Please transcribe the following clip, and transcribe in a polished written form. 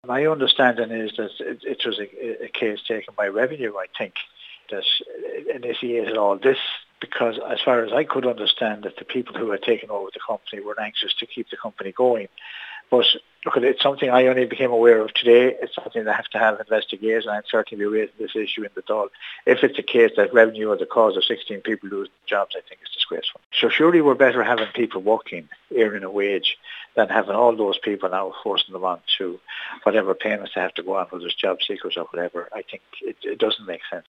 My understanding is that it was a case taken by revenue, I think, that initiated all this, because as far as I could understand, that the people who had taken over the company were anxious to keep the company going. But look, it's something I only became aware of today. It's something that I have to have investigated, and I'd certainly be raising this issue in the Dáil. If it's a case that revenue was the cause of 16 people losing jobs, I think it's disgraceful. So surely we're better having people working, earning a wage, than having all those people now forcing them on to whatever payments they have to go on, whether it's job seekers or whatever. I think it doesn't make sense.